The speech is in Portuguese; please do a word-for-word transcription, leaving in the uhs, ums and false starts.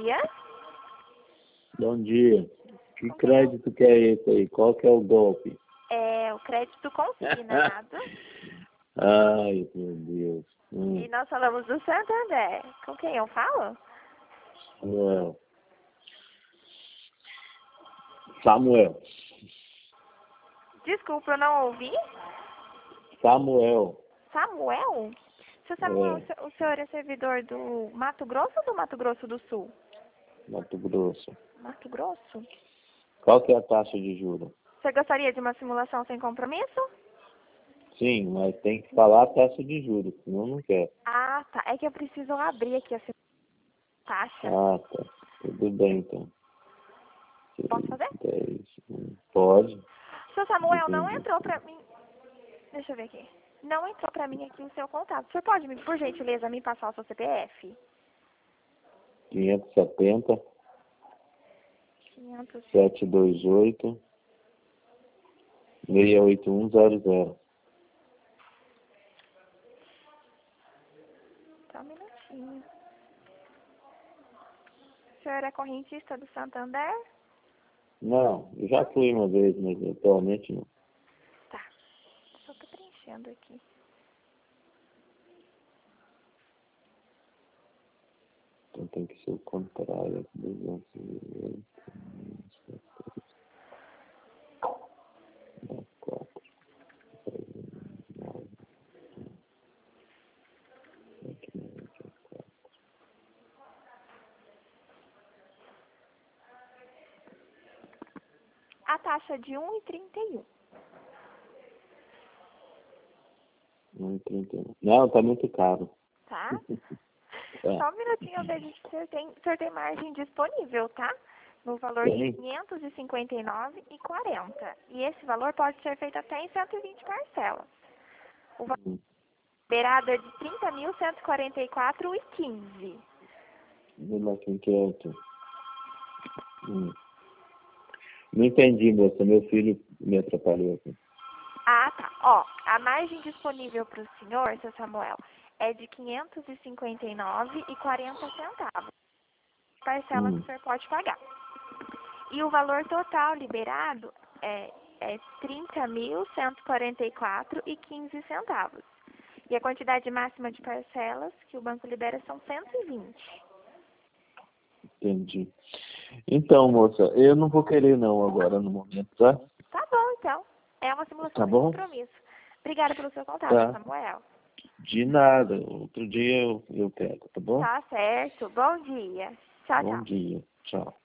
dia. Bom dia. Que crédito que é esse aí? Qual que é o golpe? É o crédito consignado. Ai, meu Deus. Hum. E nós falamos do Santander. Com quem eu falo? Samuel. Samuel. Desculpa, eu não ouvi. Samuel. Samuel? Seu Samuel, É. o senhor é servidor do Mato Grosso ou do Mato Grosso do Sul? Mato Grosso. Mato Grosso? Qual que é a taxa de juros? Você gostaria de uma simulação sem compromisso? Sim, mas tem que falar a taxa de juros, senão não quer. Ah, tá. É que eu preciso abrir aqui a taxa. Ah, tá. Tudo bem, então. Posso fazer? dez. Pode. Seu Samuel, não Entendi. entrou pra mim. Deixa eu ver aqui. Não entrou pra mim aqui o seu contato. O senhor pode, me, por gentileza, me passar o seu C P F? quinhentos e setenta, quinhentos. setecentos e vinte e oito, seis oito um zero zero. Só um minutinho. O senhor é correntista do Santander? Não, eu já fui uma vez, mas atualmente não. Tá. Só tô preenchendo aqui. Então tem que ser o contrário. duzentos e oito, quatro, nove, A taxa de um e trinta e um. um e trinta e um. Não, tá muito caro. Tá? Tá. Só um minutinho, eu vejo se o senhor tem, o senhor tem margem disponível, tá? No valor Tem. de quinhentos e cinquenta e nove reais e quarenta centavos. E esse valor pode ser feito até em cento e vinte parcelas. O valor Hum. liberado é de trinta mil cento e quarenta e quatro reais e quinze centavos. Vamos lá, quem que é outro? Hum. Não entendi, moça. Meu filho me atrapalhou aqui. Ah, tá. Ó, a margem disponível para o senhor, seu Samuel, é de quinhentos e cinquenta e nove reais e quarenta centavos. Parcela que Hum. o senhor pode pagar. E o valor total liberado é, é trinta mil cento e quarenta e quatro reais e quinze centavos. E a quantidade máxima de parcelas que o banco libera são cento e vinte. Entendi. Então, moça, eu não vou querer não agora no momento, tá? Tá bom, então. É uma simulação Tá sem bom? compromisso. Obrigada pelo seu contato, Tá. Samuel. De nada. Outro dia eu, eu quero, tá bom? Tá certo. Bom dia. Tchau, Bom tchau. dia. Tchau.